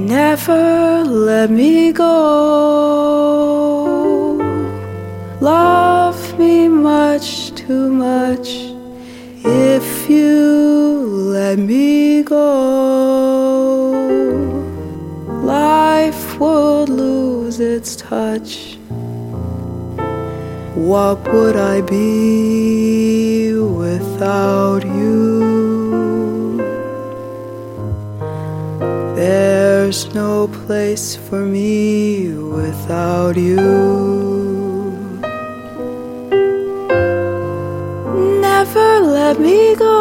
Never let me go. Love me much too much if you let me go. Life would lose its touch. What would I be without you? There's no place for me without you. Never let me go.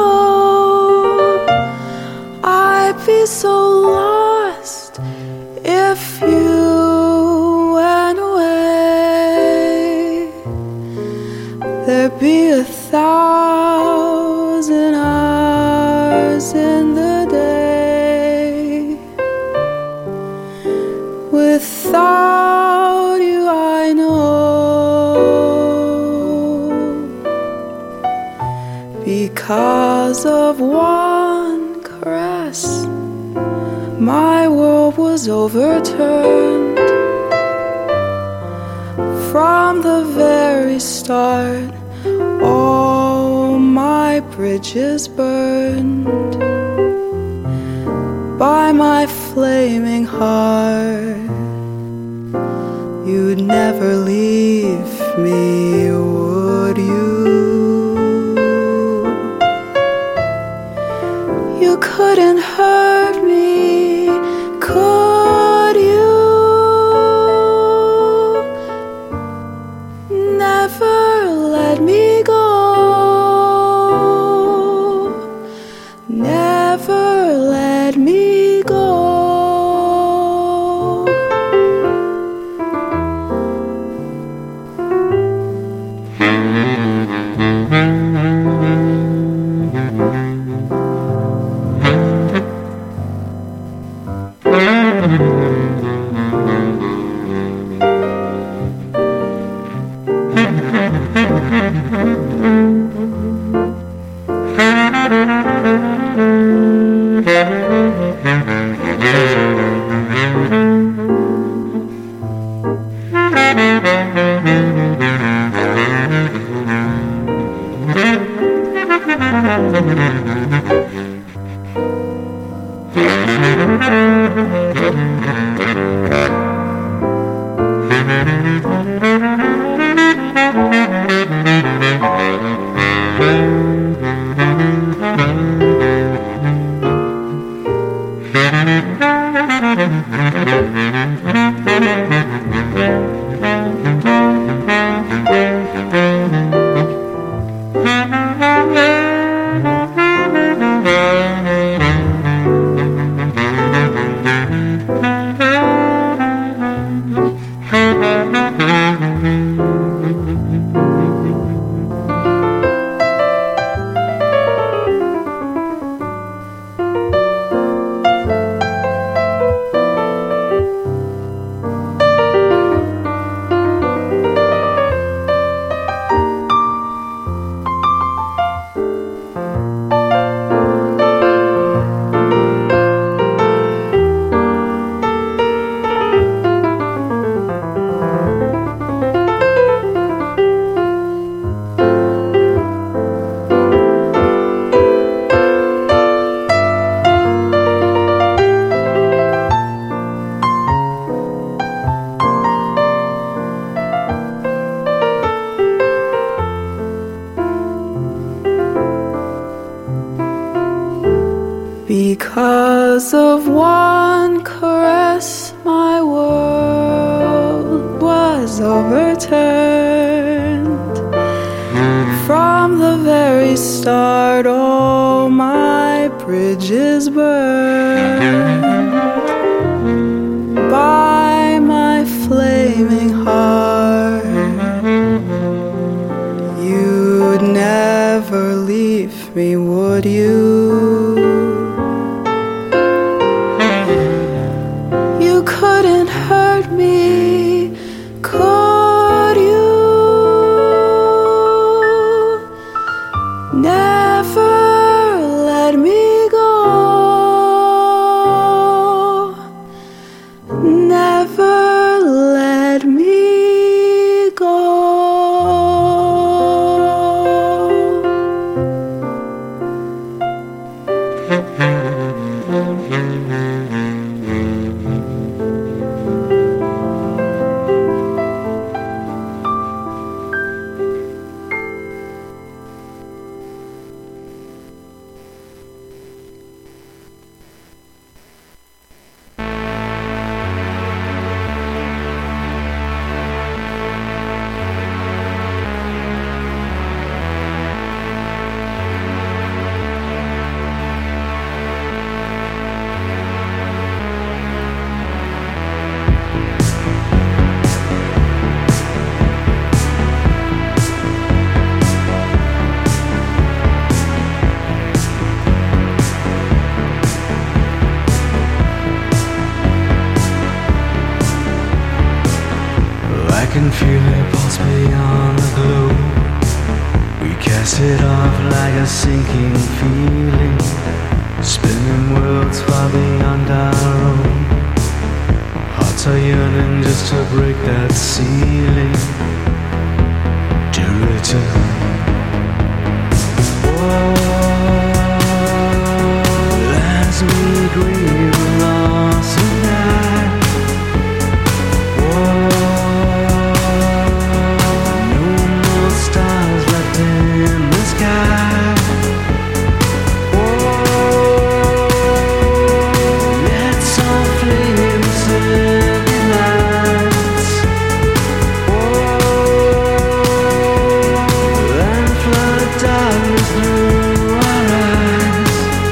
I'd be so lost if you went away. There'd be 1,000 hours in the day. Without you, I know, because of one caress, my world was overturned. From the very start, all my bridges burned by my flaming heart. You'd never leave me, would you? You couldn't hurt me, could you? Never let me go. Never let me go. Because of one caress, my world was overturned. From the very start, all my bridges burned by my flaming heart. You'd never leave me, would you? You couldn't hurt me, could you? Never let me go. feel it pulse beyond the globe. We cast it off like a sinking feeling, spinning worlds far beyond our own. Hearts are yearning just to break that ceiling, to return. Oh, as we grieve the loss of night. No more stars left in the sky. Let softly descend the lights. And flood darkness through our eyes.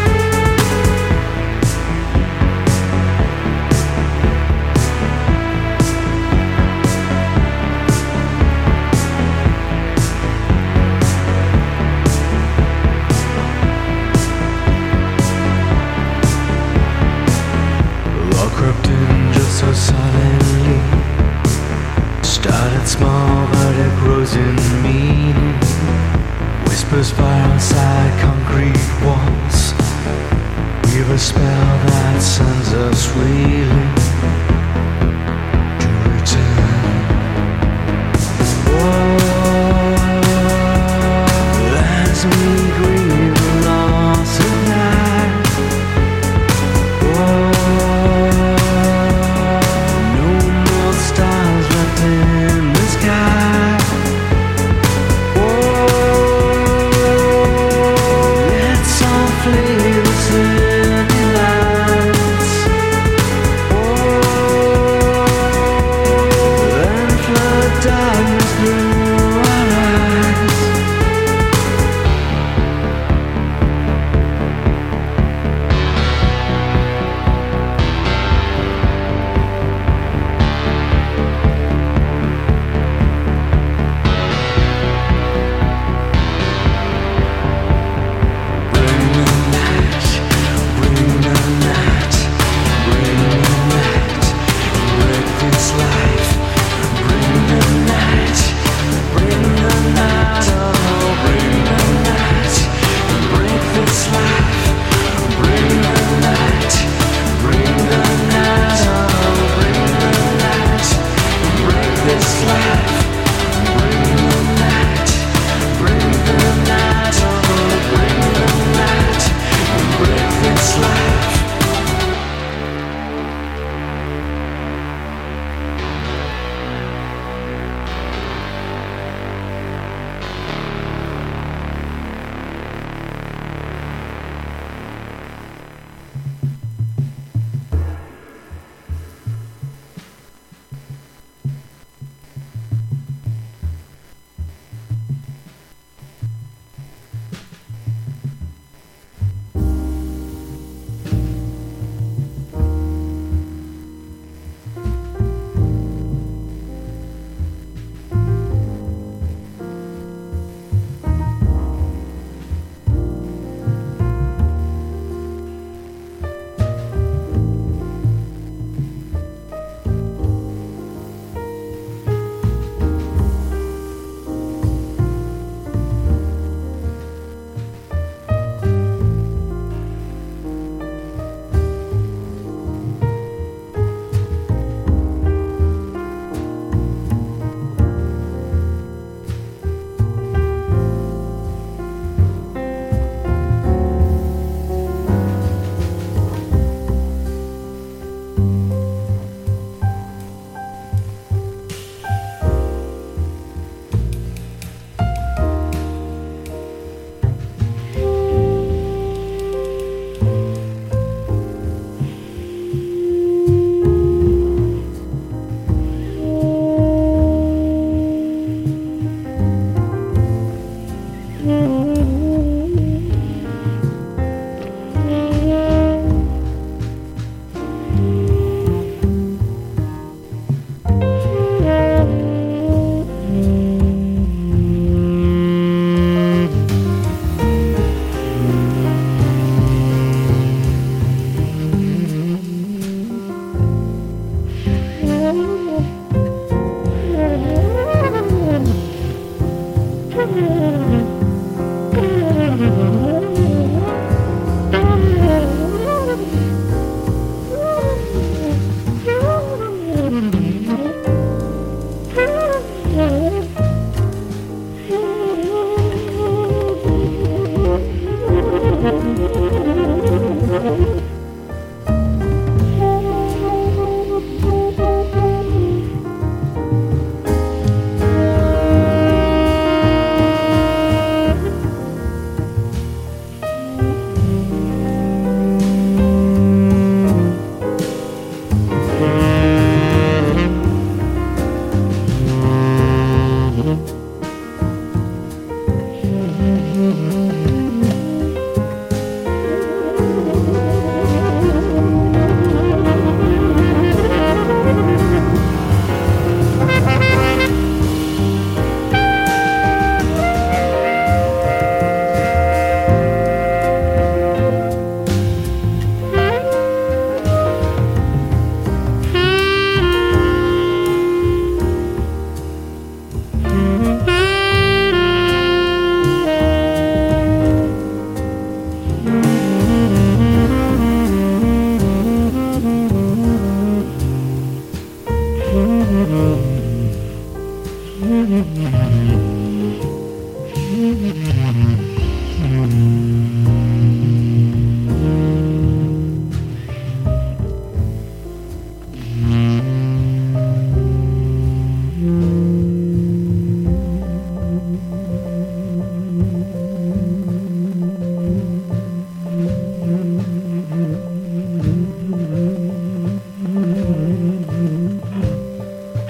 Law crept in just so silently. Started small but it grows in meaning. Whispers fire outside concrete walls. Weave a spell that sends us reeling, to return. Oh, as we grieve the loss of night. No more stars left in the sky. Let softly descend the lights.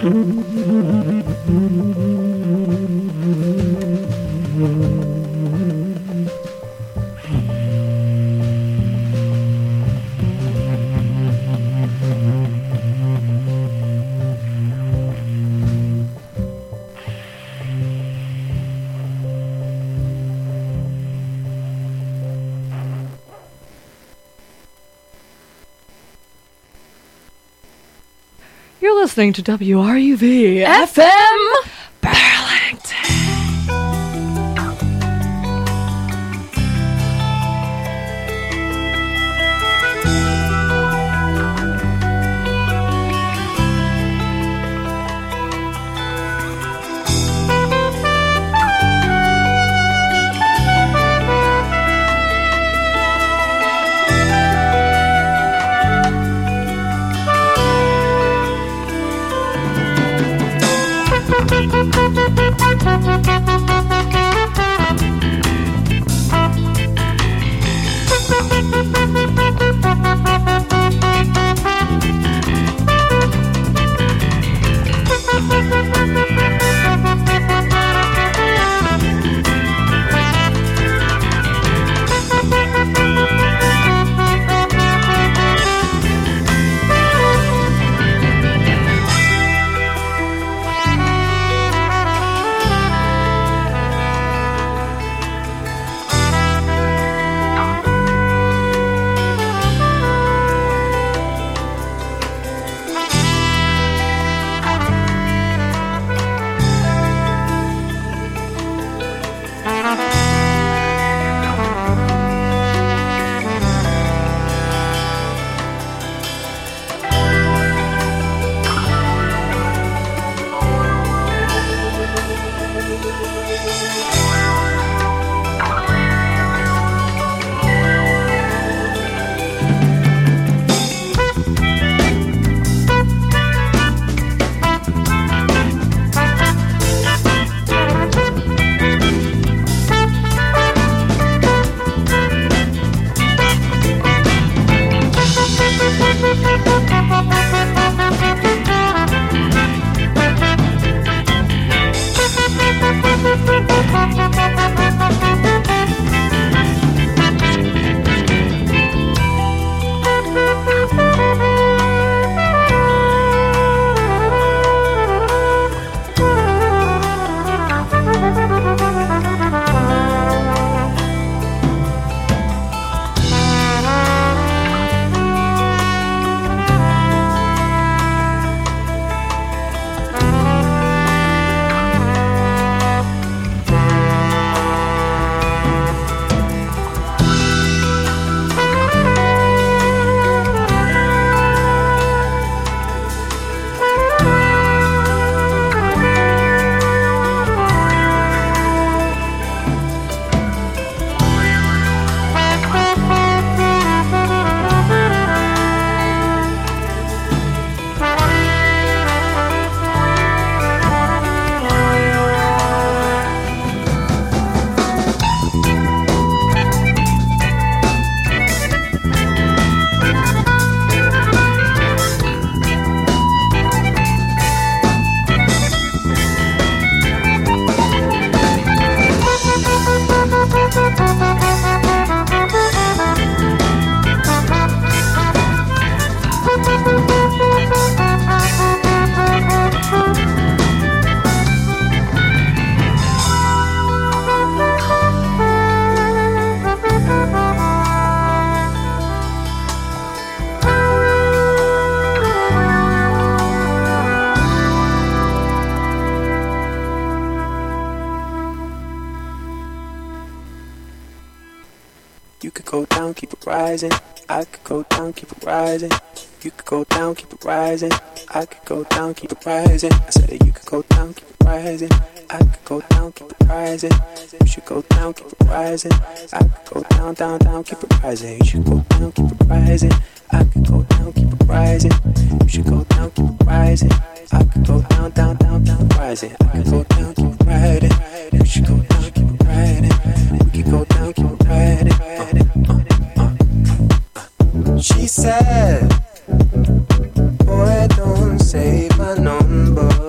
You're listening to WRUV FM Burlington. rising. I could go down, keep it rising. You could go down, keep it rising. I could go down, keep it rising. I said that you could go down, keep it rising. I could go down, keep it rising. You should go down, keep it rising. I could go down, down, down, keep it rising. You should go down, keep it rising. I could go down, keep it rising. You should go down, keep it rising. I could go down, down, down, down, rising. I could go down, keep it riding. You should go down, keep it riding. We could go down, keep it riding. She said, boy, don't save my number.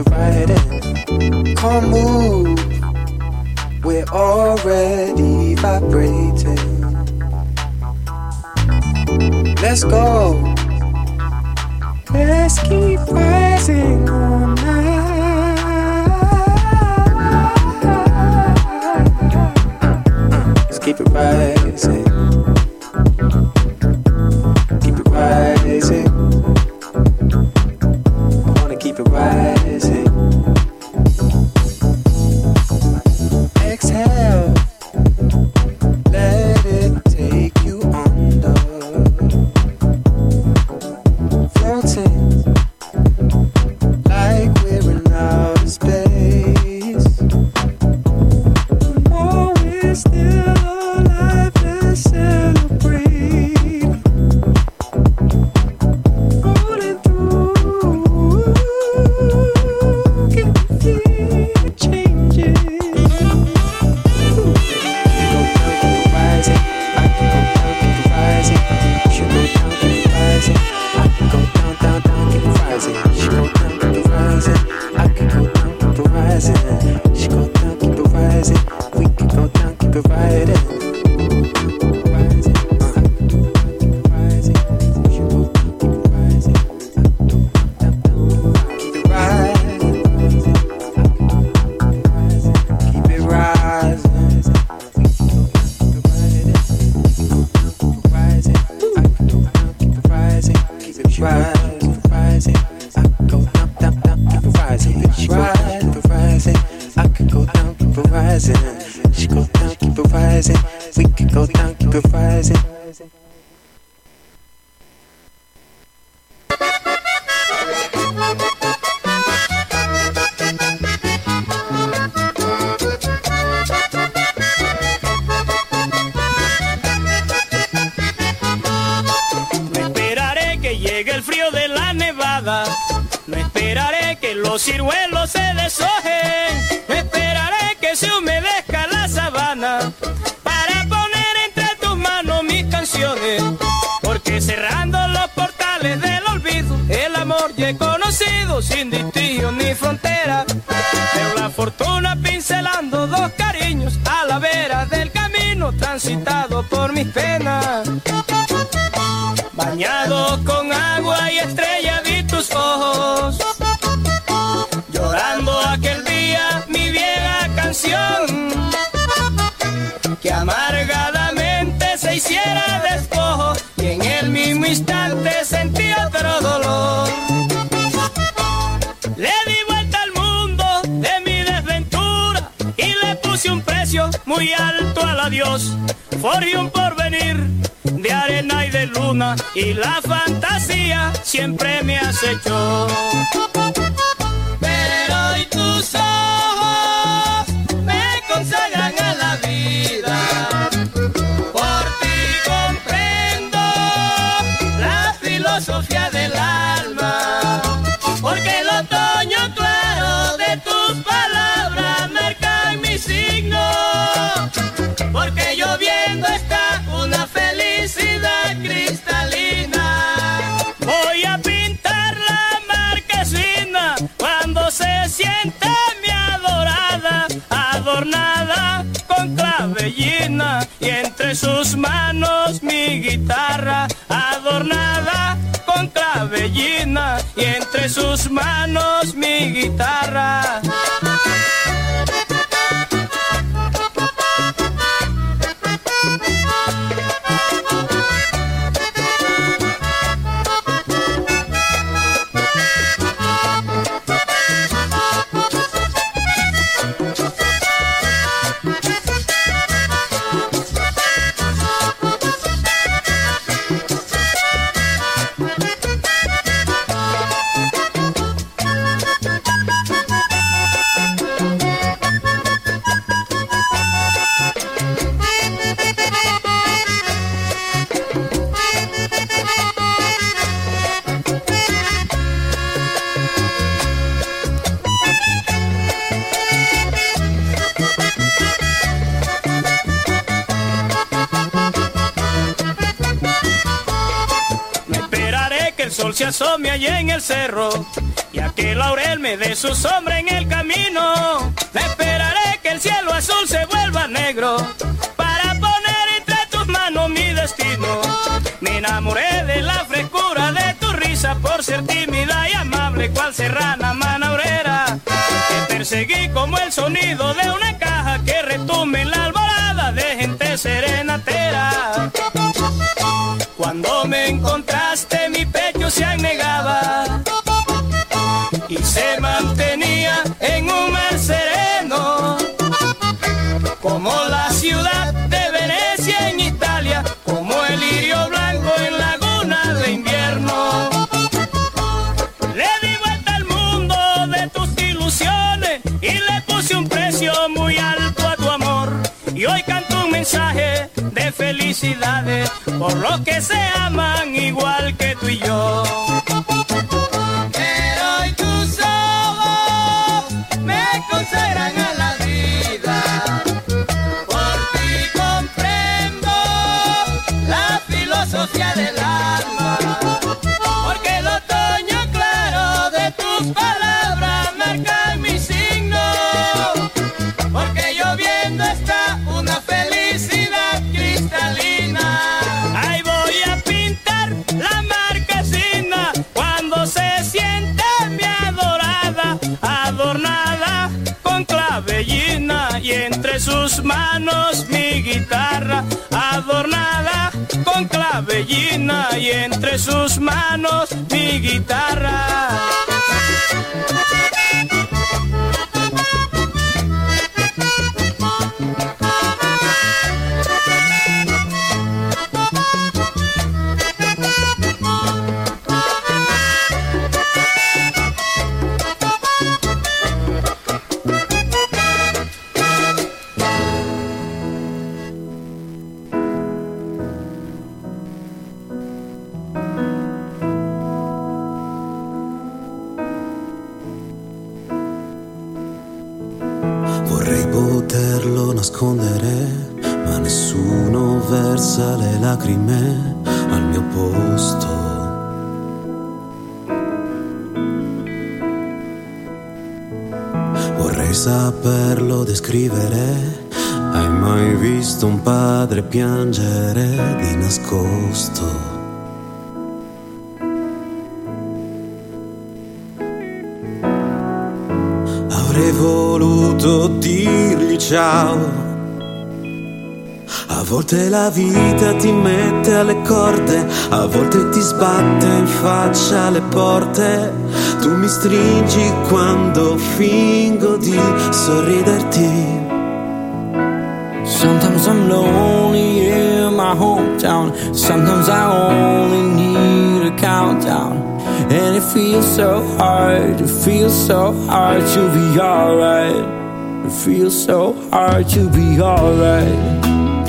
it riding. Can't move, we're already vibrating. Let's go. Let's keep rising all night. Let's keep it rising. Keep it rising. I wanna keep it rising. Exhale. Let it take you under. Floating like we're in outer space. More we're still alive, let's celebrate. Rolling through, can feel the changes. Go down, keep it rising. I can go down, keep it rising. You go down, keep it rising. I can go down, down, down, keep it rising. She go down, keep it rising. I can go down, keep it rising. She go down, keep it rising. We can go down, keep it riding. Rising, keep it rising. She go down, keep it rising. Down, down, keep it rising. Keep it rising. We can go down, keep it riding. Rising, I can go down, keep it rising. Keep it rising, rising. I can go down, down, down, keep it rising. Keep it rising. I can go down, keep it rising. She go down, keep it rising. We can go down, keep it rising. No esperaré que llegue el frío de la nevada. No esperaré que los ciruelos se deshojen. No esperaré que se humedezca la sabana para poner entre tus manos mis canciones. Porque cerrando los portales del olvido, el amor ya he conocido sin distinción ni frontera. Veo la fortuna pincelando dos cariños a la vera del camino transitado por mis penas. Bañado con agua y estrella vi tus ojos, llorando aquel día mi vieja canción, que amargadamente se hiciera despojo y en el mismo instante sentí otro dolor. Le di vuelta al mundo de mi desventura y le puse un precio muy alto al adiós. Forjé un porvenir de arena y de luna y la fantasía siempre me acechó. Pero hoy tus ojos me consagran a la vida. Por ti comprendo la filosofía del alma, porque el otoño claro de tus palabras marca mi signo, porque lloviendo está una felicidad cristalina. Voy a pintar la marquesina cuando se siente mi adorada, adornada con clavellina, y entre sus manos mi guitarra, adornada con clavellina, y entre sus manos mi guitarra. sol se asome allá en el cerro, y a que laurel me dé su sombra en el camino. No esperaré que el cielo azul se vuelva negro para poner entre tus manos mi destino. Me enamoré de la frescura de tu risa por ser tímida y amable cual serrana manaurera. Te perseguí como el sonido de una caja que retumbe en la alborada de gente serenatera. Cuando me encontraste mi pecho se anegaba y se mantenía en un mar sereno, como la ciudad de Venecia en Italia, como el lirio blanco en laguna de invierno. Le di vuelta al mundo de tus ilusiones y le puse un precio muy alto a tu amor. Y hoy canto un mensaje de felicidades por los que se aman igual que tú y yo. Pero hoy tus ojos me consagran a la vida. Por ti comprendo la filosofía del alma, porque el otoño claro de tus palabras marca mi signo, porque lloviendo está una felicidad cristalina. Ahí voy a pintar la marquesina cuando se siente mi adorada, adornada con clavellina, y entre sus manos mi guitarra, adornada con clavellina, y entre sus manos mi guitarra. Vorrei poterlo nascondere, ma nessuno versa le lacrime al mio posto. Vorrei saperlo descrivere. Hai mai visto un padre piangere di nascosto? Avrei voluto dirgli ciao. A volte la vita ti mette alle corde, a volte ti sbatte in faccia le porte. Tu mi stringi quando fingo di sorriderti. Sometimes I'm lonely in my hometown. Sometimes I only need a countdown. And it feels so hard, it feels so hard to be alright. It feels so hard to be alright.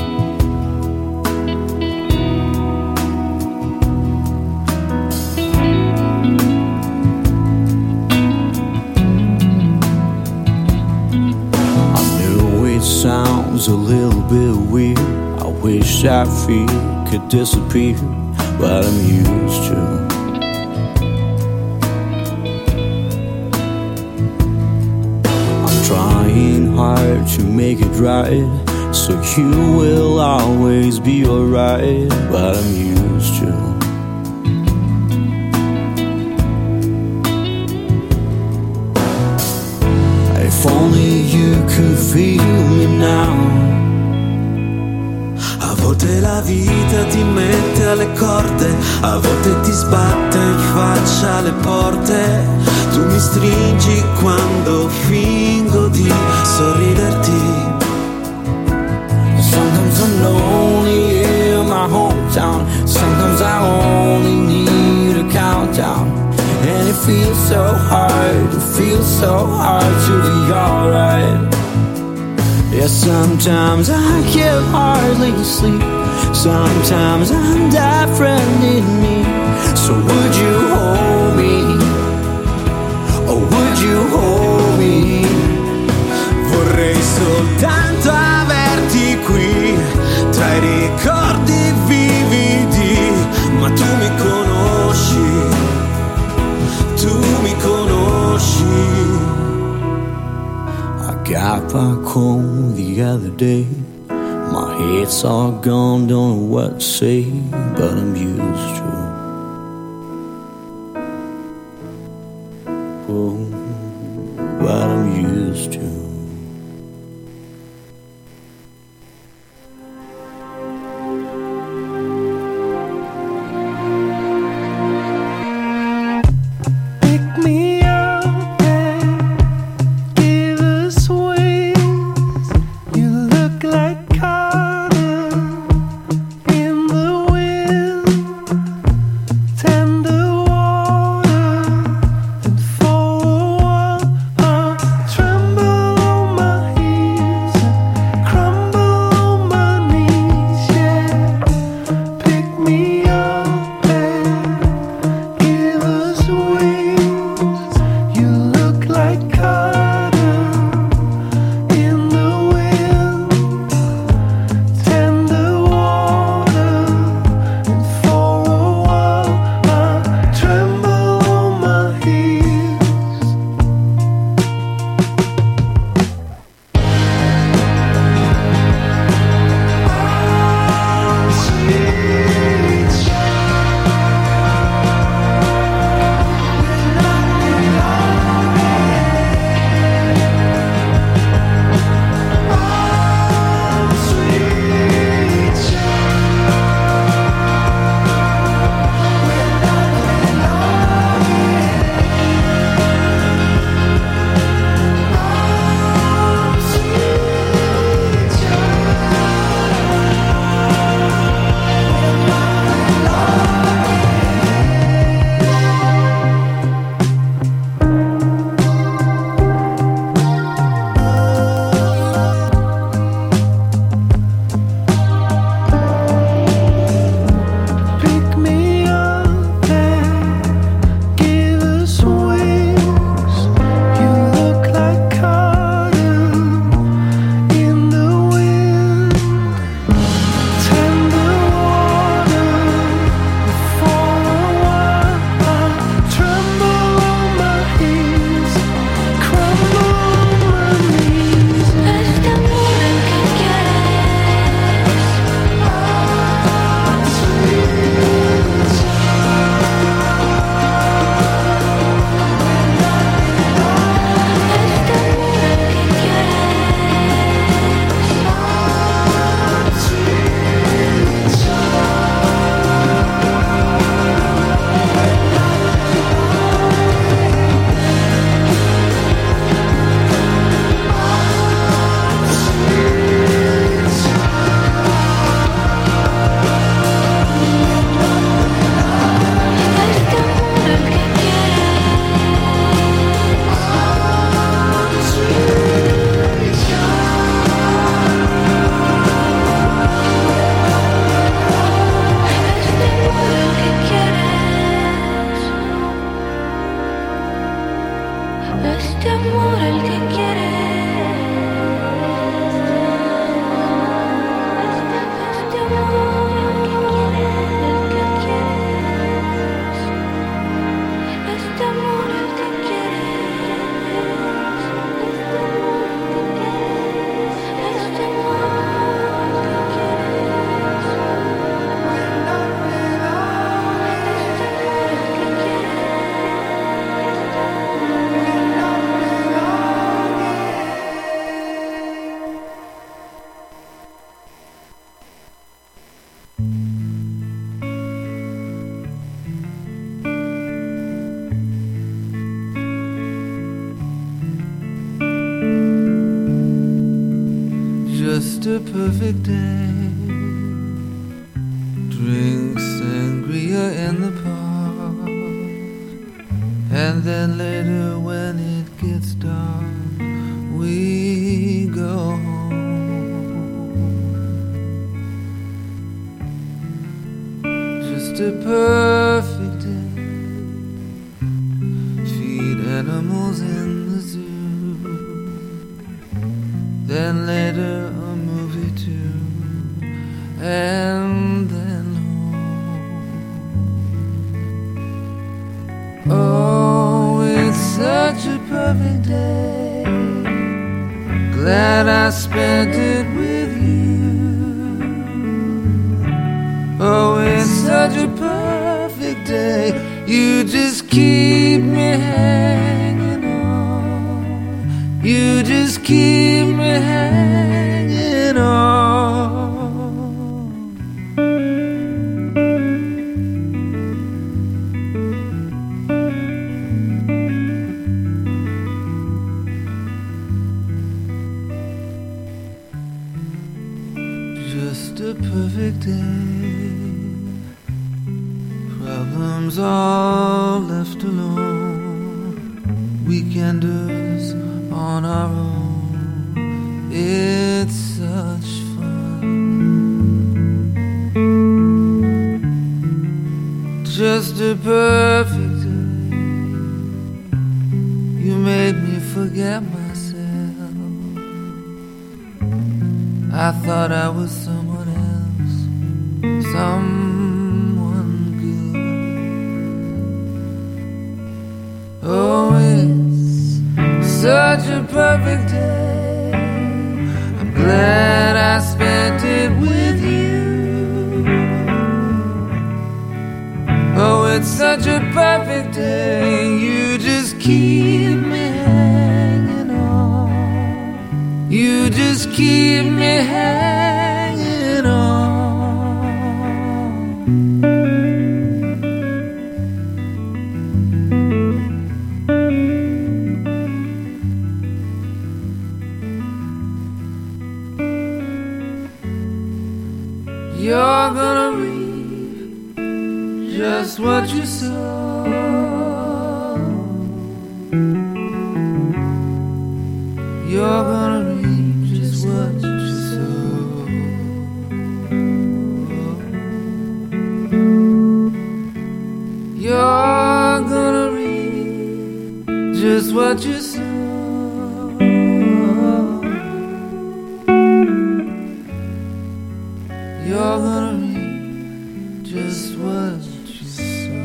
I know it sounds a little bit weird. I wish that fear could disappear, but I'm used to. Trying hard to make it right, so you will always be alright, but I'm used to. If only you could feel me now. A volte la vita ti mette alle corde, a volte ti sbatte in faccia le porte. Tu mi stringi quando fingo di sorriderti. Sometimes I'm lonely in my hometown. Sometimes I only need a countdown. And it feels so hard, it feels so hard to be alright. Yeah, sometimes I can hardly sleep. Sometimes I'm different in me. So would you hold me? Or would you hold me? Vorrei soltanto averti qui, tra i ricordi vividi. Ma tu mi conosci, tu mi conosci. got back home the other day. My head's all gone, don't know what to say, but I'm used to. Oh, but I'm used to. Just a perfect day. Drink sangria in the park, and then later when it gets dark, we go home. Just a perfect day. Feed animals in the zoo, then later a movie too, and then home. Oh, it's such a perfect day. glad I spent it with you. Oh, it's such a perfect day. You just keep me hanging on. You just keep me hanging on. Just a perfect day. Problems all left alone. Weekenders on our own. It's such fun. Just a perfect day. You made me forget myself. I thought I was someone else, someone good. Oh, it's such a perfect day. I'm glad I spent it with you. Oh, it's such a perfect day. You just keep me hanging on. You just keep me hanging on. You're gonna reap just what you sow. You're gonna reap just what you sow. You're gonna reap just what you sow. You're gonna reap just what you sow.